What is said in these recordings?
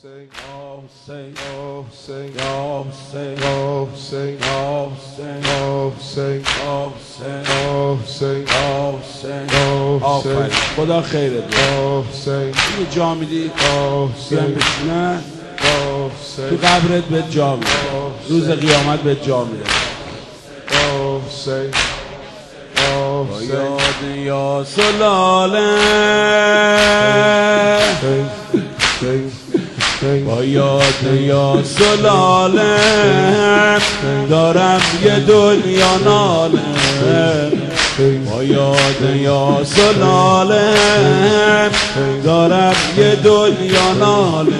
Hussein, Hussein, Hussein, Hussein, Hussein, Hussein, Hussein, Hussein, Hussein, آفرین خدا خیرت بده. یه جا میدی بیان بشینن تو قبرت به جا میده، روز قیامت به جا میده. با یاد یا سلاله، با یاد یا سلاله، دارم یه دنیا ناله. با یاد یا سلاله، دارم یه دنیا ناله.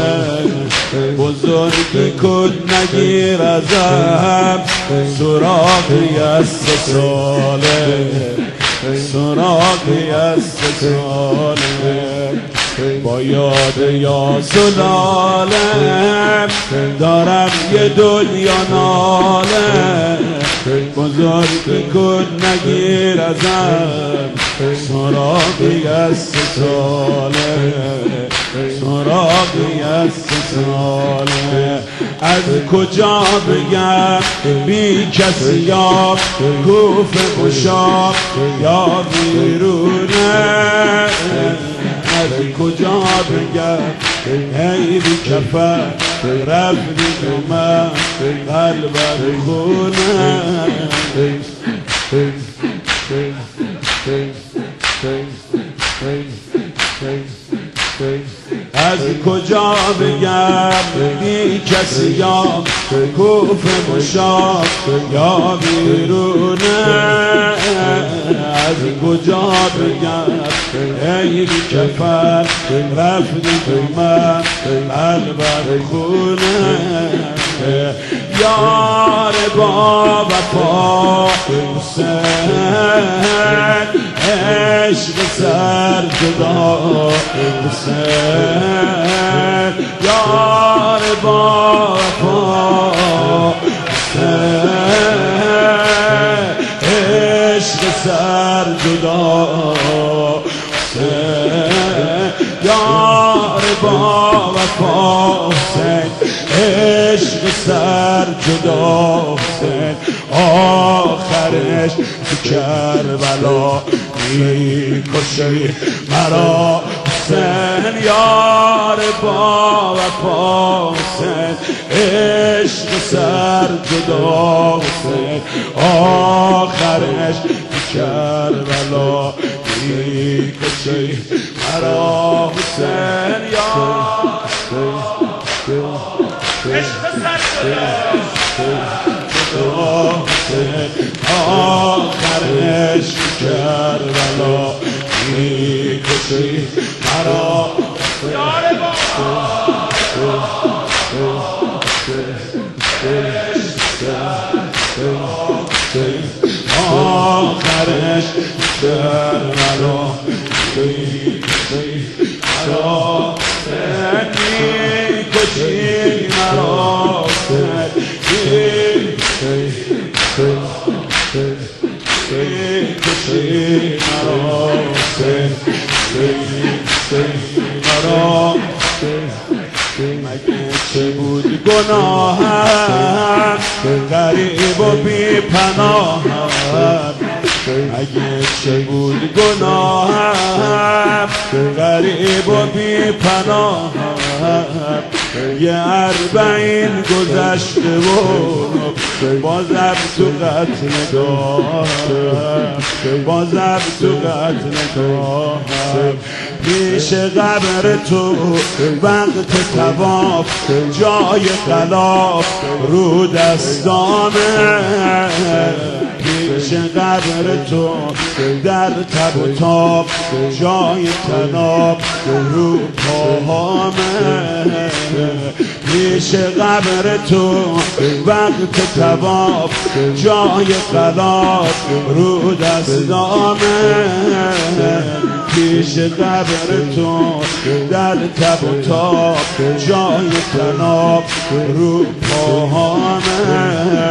بزرگی کن نگیر ازم، سراغی از 3 ساله، سراغی از 3 ساله. با یاد یا سلاله، دارم یه دنیا ناله. بزرگی کن نگیر ازم، سراغی از 3 ساله، سراغی از 3 ساله. از کجا بگم بی کسی یا کوفه مشاب یا بیرونه؟ از کجا بگم ای بی کفر رفتی تو من قلبم خونه؟ از کجا بگم بی کسی یا کوفه مشاب یا بیرونه؟ از کجا بگم ای بی کفر رفتی تو من قلبم خونه؟ یار با وفا حسین، عشق سر جدا حسین. یار با وفا حسین، عشق سر جدا حسین. یار با وفا حسین، عشق سر جدا حسین. آخرش تو کربلا میکشی مرا حسین. یار با وفا حسین، عشق سر جدا حسین. آخرش تو کربلا میکشی مرا حسین. عشق سر جدا حسین. آخرش کربلا میکشی مرا. یار آخرش کربلا میکشی مرا. میکشی مرا. میکشی مرا. مگه چه بود گناهم غریب و بی پناهم؟ مگه چه بود گناهم غریب و بی پناهم؟ یه 40 گذشته و بازم تو قتل دارم، بازم تو قتل دارم. پیش قبر تو وقت طواف جای غلاف رو دستامه. پیش قبر تو در تب و تاب جای طناب رو پاهامه. پیش قبر تو وقت طواف جای غلاف رو دستامه. پیش قبر تو در تب و تاب جای طناب رو پاهامه.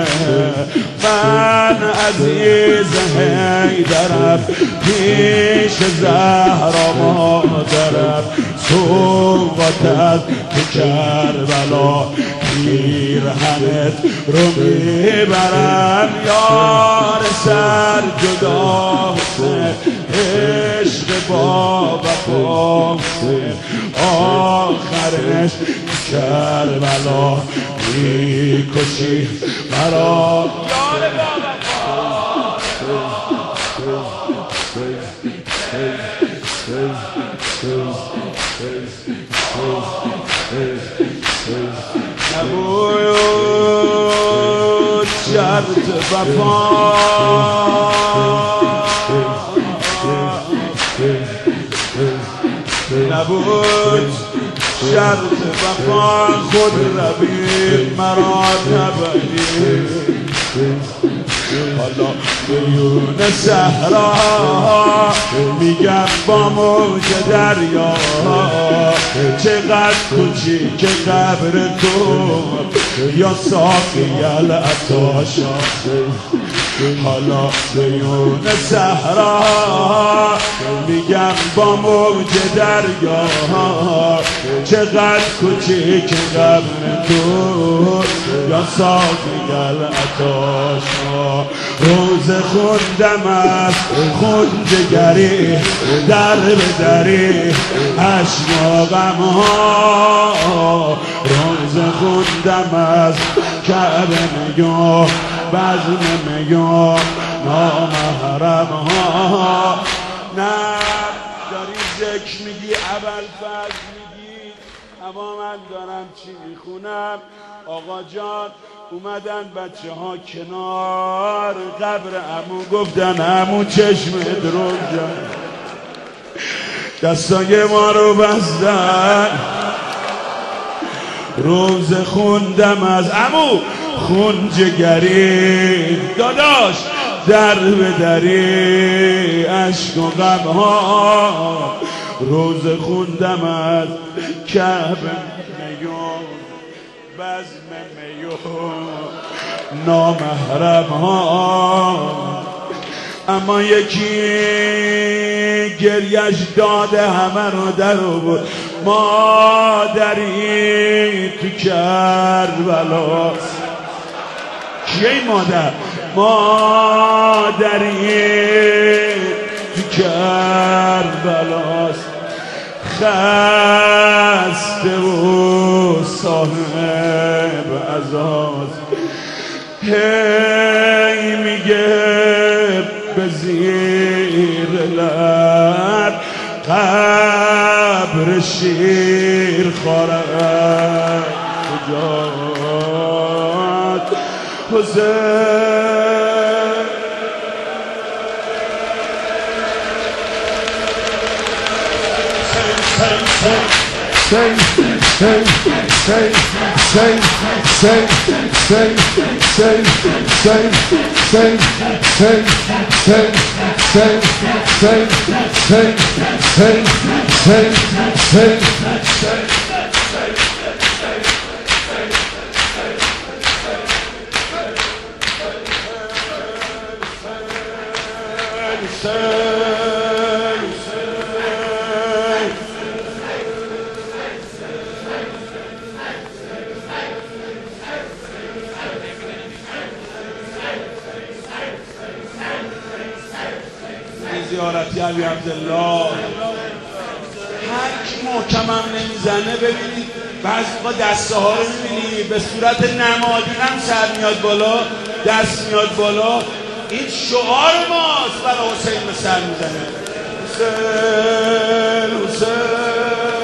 من عزیز حیدرم پیش زهرا مادرم، سوقاتت تو کربلا پیرهنت رو میبرن یار سر جدا حسین عشق با وفا حسین آخرش کربلا میکشی برا یار با وفا نبود شرط وفا نبود شرط وفا خود روی مرا نبری حالا میون صحرا میگم با موج دریا چقدر کوچیک قبر تو یا ساقی العطاشا حالا میون صحرا میگم با موج دریا چقدر کوچیک قبر تو یا ساقی العطاشا روز خوندم از خونجگری در به دری عشق و غم ها روز خوندم از کعبه میگم بزم میگم نامحرم ها نه داری ذکر میگی ابوالفضل میگی اما من دارم چی میخونم آقا جان اومدن بچه ها کنار قبر عمو گفتن عمو چشمت رو جان دستای ما رو بستن روز خوندم از عمو خون جگری داداش در به دری عشق و غم ها روز خوندم از کعبه میون بزم میون نامحرم ها اما یکی گریش داده همه رو در بود مادری تو کربلاست کیه این مادر؟ مادری تو کربلاست خسته و صاحب عزاست هی میگه به زیر لب قبر شیر خورد کجاست حسین زیارتی علی عبدالله هر کی محکمم نمیزنه ببینید بعضی وقتا دسته ها رو میبینی به صورت نمادین هم سر میاد بالا دست میاد بالا این شعار ماست برای حسین به سر میزنه حسین حسین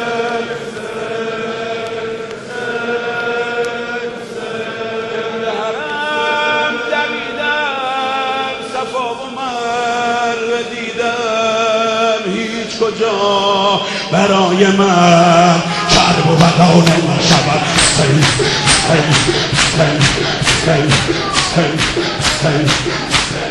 کجا برای من کرب و بلا نمیشود سین